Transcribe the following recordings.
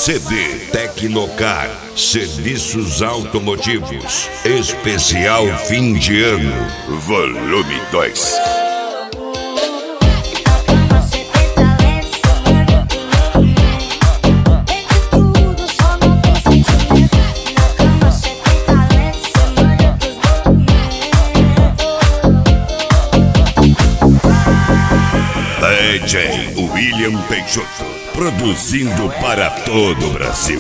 CD Tecnocar, serviços automotivos, especial fim de ano, volume 2. DJ William Peixoto, produzindo para todo o Brasil.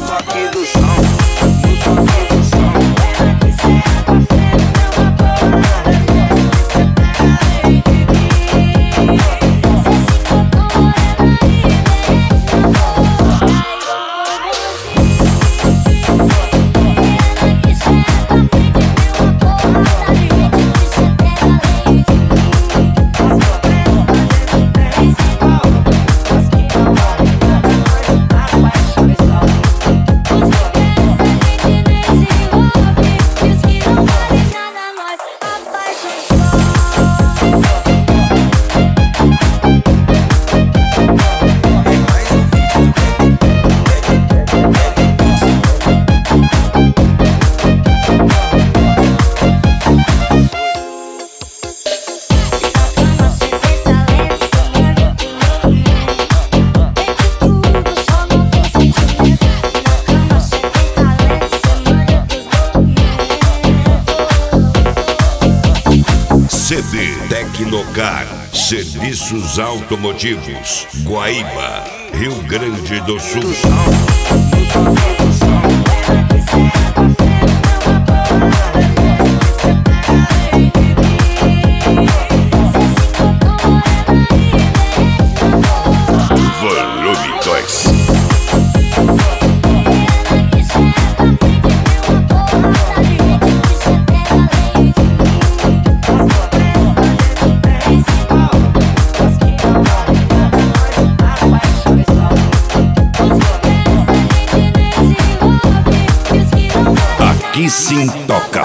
CD Tecnocar, serviços automotivos, Guaíba, Rio Grande do Sul. Volume 2. Aqui sim toca